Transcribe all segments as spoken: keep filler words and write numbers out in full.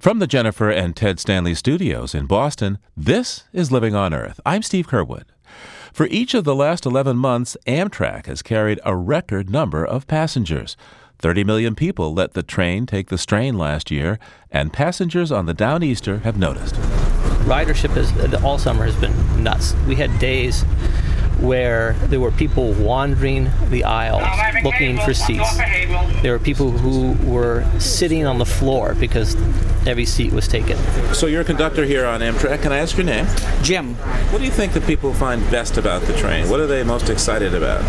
From the Jennifer and Ted Stanley studios in Boston, this is Living on Earth. I'm Steve Curwood. For each of the last eleven months, Amtrak has carried a record number of passengers. thirty million people let the train take the strain last year, and passengers on the Downeaster have noticed. Ridership is, all summer has been nuts. We had days where there were people wandering the aisles looking for seats. There were people who were sitting on the floor because every seat was taken. So you're a conductor here on Amtrak. Can I ask your name? Jim. What do you think that people find best about the train? What are they most excited about?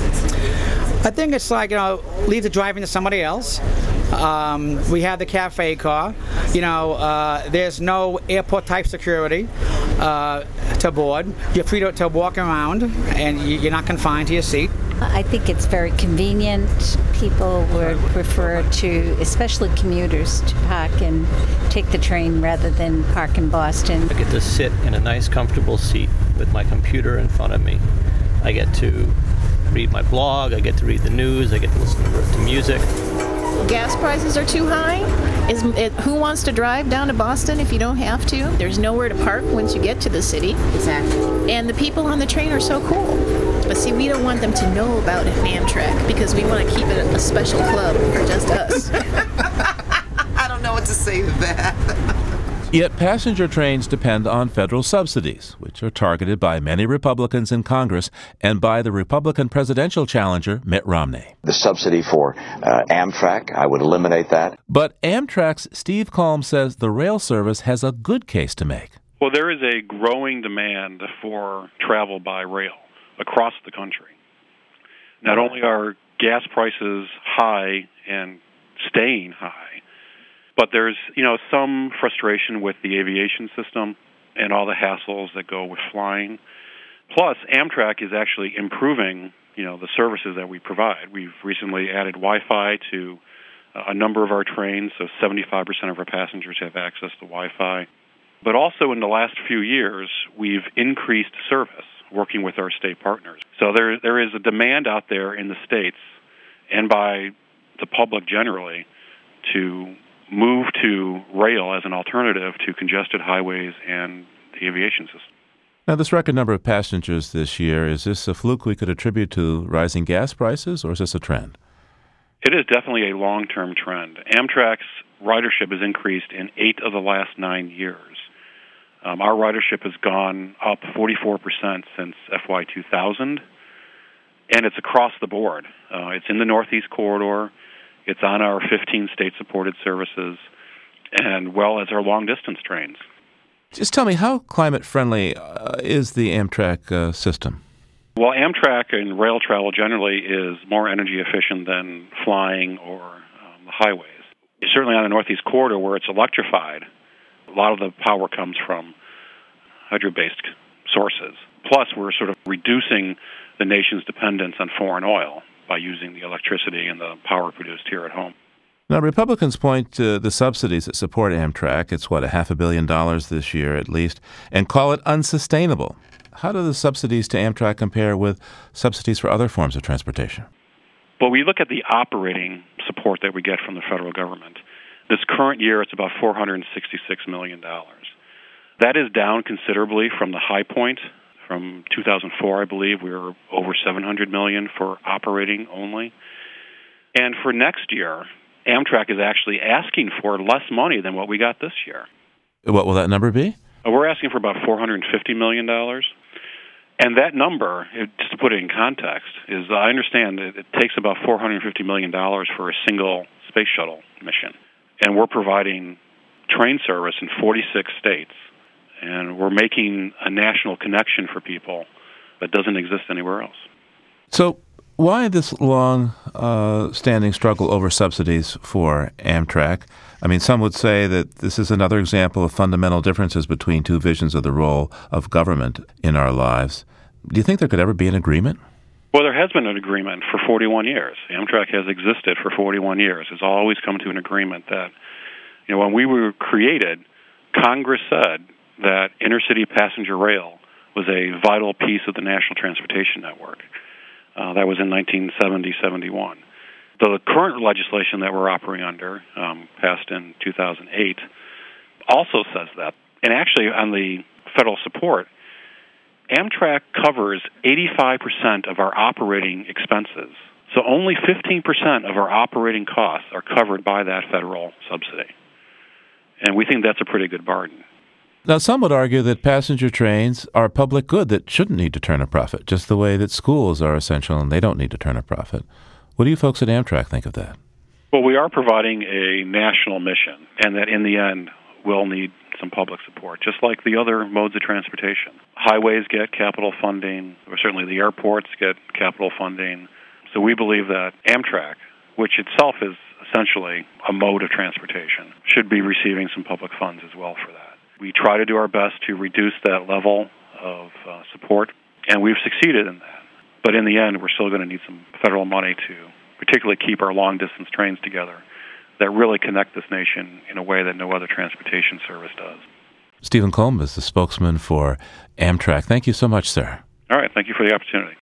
I think it's like, you know, leave the driving to somebody else. Um, we have the cafe car. You know, uh, there's no airport-type security uh, to board. You're free to, to walk around, and you're not confined to your seat. I think it's very convenient. People would prefer to, especially commuters, to park and take the train rather than park in Boston. I get to sit in a nice, comfortable seat with my computer in front of me. I get to read my blog, I get to read the news, I get to listen to music. Gas prices are too high. Is it, who wants to drive down to Boston if you don't have to? There's nowhere to park once you get to the city. Exactly. And the people on the train are so cool. But see, we don't want them to know about Amtrak because we want to keep it a special club for just us. I don't know what to say to that. Yet passenger trains depend on federal subsidies, which are targeted by many Republicans in Congress and by the Republican presidential challenger, Mitt Romney. The subsidy for uh, Amtrak, I would eliminate that. But Amtrak's Steve Kalm says the rail service has a good case to make. Well, there is a growing demand for travel by rail across the country. Not only are gas prices high and staying high, but there's, you know, some frustration with the aviation system and all the hassles that go with flying. Plus, Amtrak is actually improving, you know, the services that we provide. We've recently added Wi-Fi to a number of our trains, so seventy-five percent of our passengers have access to Wi-Fi. But also in the last few years, we've increased service working with our state partners. So there there is a demand out there in the states and by the public generally to move to rail as an alternative to congested highways and the aviation system. Now, this record number of passengers this year, is this a fluke we could attribute to rising gas prices, or is this a trend? It is definitely a long-term trend. Amtrak's ridership has increased in eight of the last nine years. Um, our ridership has gone up forty-four percent since F Y two thousand, and it's across the board. Uh, it's in the Northeast Corridor. It's on our fifteen state-supported services, and well as our long-distance trains. Just tell me, how climate-friendly uh, is the Amtrak uh, system? Well, Amtrak and rail travel generally is more energy efficient than flying or um, the highways. Certainly on the Northeast Corridor, where it's electrified, a lot of the power comes from hydro-based sources. Plus, we're sort of reducing the nation's dependence on foreign oil by using the electricity and the power produced here at home. Now, Republicans point to the subsidies that support Amtrak. It's, what, a half a billion dollars this year at least, and call it unsustainable. How do the subsidies to Amtrak compare with subsidies for other forms of transportation? Well, we look at the operating support that we get from the federal government. This current year, it's about four hundred sixty-six million dollars. That is down considerably from the high point. From two thousand four, I believe, we were over seven hundred million dollars for operating only. And for next year, Amtrak is actually asking for less money than what we got this year. What will that number be? We're asking for about four hundred fifty million dollars. And that number, just to put it in context, is I understand that it takes about four hundred fifty million dollars for a single space shuttle mission. And we're providing train service in forty-six states. And we're making a national connection for people that doesn't exist anywhere else. So why this long-standing uh, struggle over subsidies for Amtrak? I mean, some would say that this is another example of fundamental differences between two visions of the role of government in our lives. Do you think there could ever be an agreement? Well, there has been an agreement for forty-one years. Amtrak has existed for forty-one years. It's always come to an agreement that, you know, when we were created, Congress said that intercity passenger rail was a vital piece of the National Transportation Network. Uh, that was in nineteen seventy seventy-one. The current legislation that we're operating under, um, passed in two thousand eight, also says that. And actually, on the federal support, Amtrak covers eighty-five percent of our operating expenses. So only fifteen percent of our operating costs are covered by that federal subsidy. And we think that's a pretty good bargain. Now, some would argue that passenger trains are a public good that shouldn't need to turn a profit, just the way that schools are essential and they don't need to turn a profit. What do you folks at Amtrak think of that? Well, we are providing a national mission, and that in the end will need some public support, just like the other modes of transportation. Highways get capital funding, or certainly the airports get capital funding. So we believe that Amtrak, which itself is essentially a mode of transportation, should be receiving some public funds as well for that. We try to do our best to reduce that level of uh, support, and we've succeeded in that. But in the end, we're still going to need some federal money to particularly keep our long-distance trains together that really connect this nation in a way that no other transportation service does. Stephen Kulm is the spokesman for Amtrak. Thank you so much, sir. All right. Thank you for the opportunity.